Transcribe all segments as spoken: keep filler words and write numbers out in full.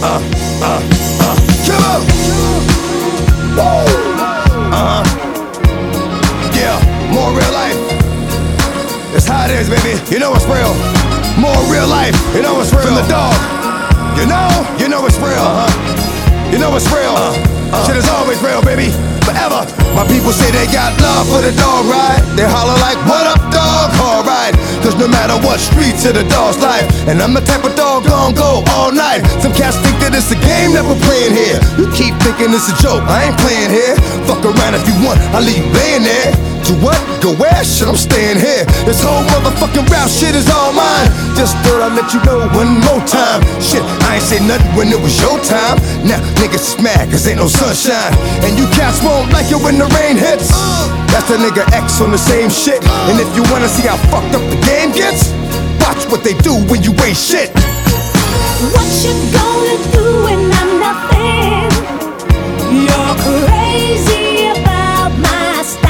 uh, uh, uh. Come on. Woo. Uh-huh. Yeah, more real life. It's how it is, baby. You know it's real. More real life. You know it's real. From the dog. You know, you know it's real. Uh-huh. You know it's real. Uh, uh. Shit is always real, baby. Forever. My people say they got love for the dog, right? They holler like, what up, dog? Alright. Cause no matter what, streets of the dog's life. And I'm the type of dog gon' go all night. Some cats think that it's a game that we're playing here. You keep thinking it's a joke, I ain't playing here. Fuck around if you want, I'll leave you laying there. To what? Go where? Shit, I'm staying here. This whole motherfucking rap shit is all mine. Just thought I'd let you know one more time. Shit, I ain't say nothing when it was your time. Now niggas is mad cause ain't no sunshine. And you cats won't like it when the rain hits. That's the nigga X on the same shit. And if you wanna see how fucked up the game gets, watch what they do when you ain't shit. What you gonna do when I'm nothing? You're crazy about my style.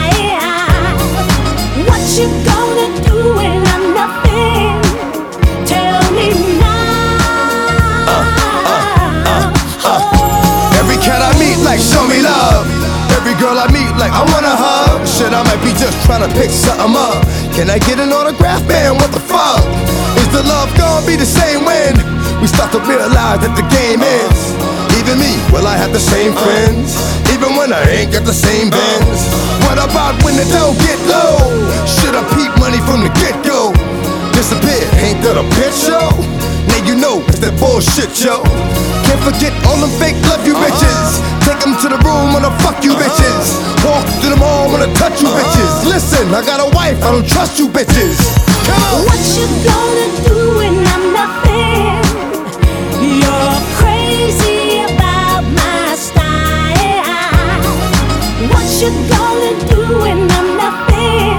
What you gonna do when I'm nothing? Tell me now. uh, uh, uh, uh. Every cat I meet like show me love. Every girl I meet like I wanna hug. Shit, I might be just tryna pick something up. Can I get an autograph, man? What the fuck? Is the love gonna be the same when we start to realize that the game is? Even me, will I have the same friends? Even when I ain't got the same bands? What about when the dough get low? Should I peep money from the get-go? Disappear, ain't that a bitch show? Now you know it's that bullshit, yo. Can't forget all them fake love you bitches. Take them to the room, wanna fuck you bitches. Walk to the mall, wanna touch you bitches. Listen, I got a wife, I don't trust you bitches. Come on. What you gonna do when I'm nothing? You're crazy about my style. What you gonna do when I'm nothing?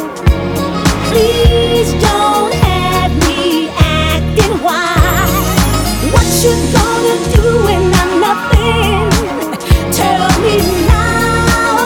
Please don't have me acting wild. What you gonna do when I'm nothing? Tell me now.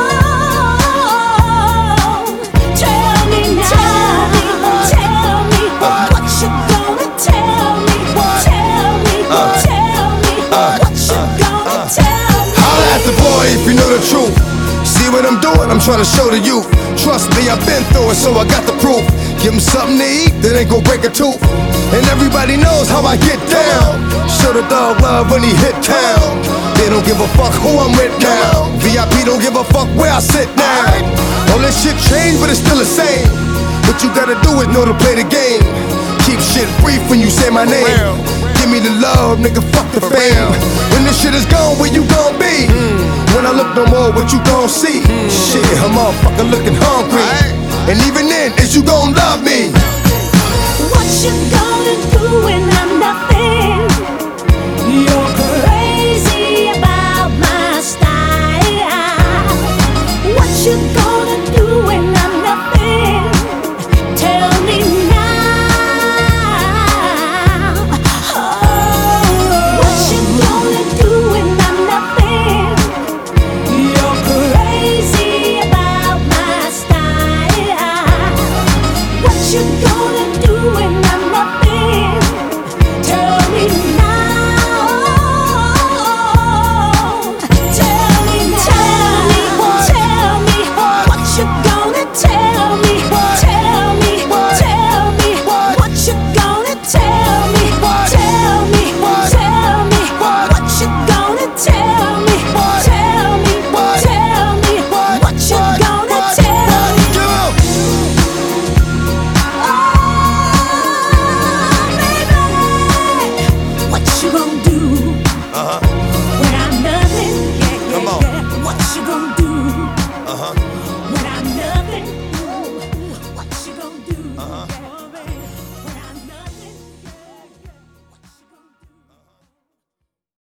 Tell me now. Tell me what you gonna tell me. Tell me, tell me what you gonna tell me. Holla at the boy if you know the truth. See what I'm doing, I'm trying to show the youth. Trust me, I've been through it, so I got the proof. Give them something to eat, that ain't gon' break a tooth. And everybody knows how I get down. Show the dog love when he hit town. They don't give a fuck who I'm with now. V I P don't give a fuck where I sit now. All this shit changed, but it's still the same. What you gotta do is know to play the game. Keep shit brief when you say my name. Give me the love, nigga, fuck the fame. When this shit is gone, where you gon' be? When I look no more, what you gon' see? Shit, I'm motherfucker looking hungry. And even then, is you gon' love me? What you gonna do when I'm nothing? You're